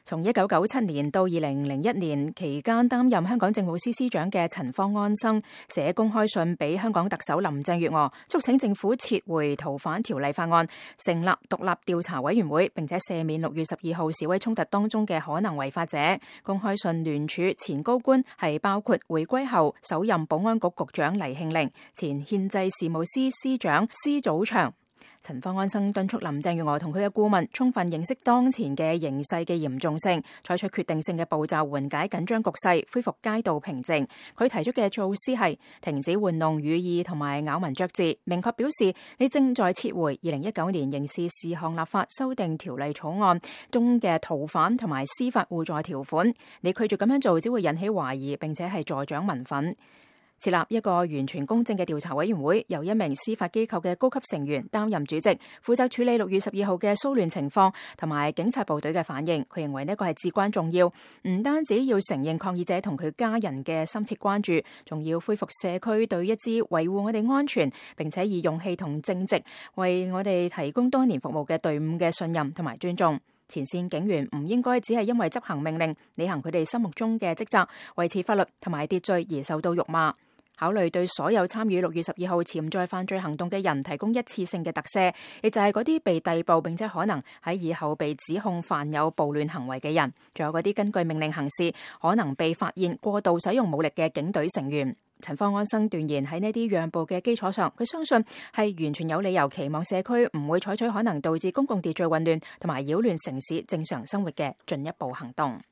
從1997年到2001年期間擔任香港政務司司長嘅陳方安生寫公開信俾香港特首林鄭月娥，促請政府撤回逃犯條例法案，成立獨立調查委員會，並且赦免6月12號示威衝突當中嘅可能違法者。公開信聯署前高官係包括回歸後首任保安局局長黎慶寧、前憲制事務司司長施祖祥。陳方安生敦促林鄭月娥同佢嘅顧問充分認識當前嘅形勢嘅嚴重性，採取決定性嘅步驟緩解緊張局勢，恢復街道平靜。佢提出嘅措施係停止玩弄語意同埋咬文嚼字，明確表示你正在撤回2019年刑事事項立法修訂條例草案中嘅逃犯同埋司法互助條款。你拒絕咁樣做，只會引起懷疑，並且係助長民憤。設立一個完全公正嘅調查委員會，由一名司法機構嘅高級成員擔任主席，負責處理6月12號嘅騷亂情況同埋警察部隊嘅反應。佢認為呢個係至關重要，唔單止要承認抗議者同佢家人嘅深切關注，仲要恢復社區對一支維護我哋安全並且以勇氣同正直為我哋提供多年服務嘅隊伍嘅信任同埋尊重。前線警員唔應該只係因為執行命令、履行佢哋心目中嘅職責、維持法律同埋秩序而受到辱罵。考慮對所有參與6月12號潛在犯罪行動嘅人提供一次性嘅特赦，亦就係嗰啲被逮捕並且可能喺以後被指控犯有暴亂行為嘅人，仲有嗰啲根據命令行事可能被發現過度使用武力嘅警隊成員。陳方安生斷言喺呢啲讓步嘅基礎上，佢相信係完全有理由期望社區唔會採取可能導致公共秩序混亂同埋擾亂城市正常生活嘅進一步行動。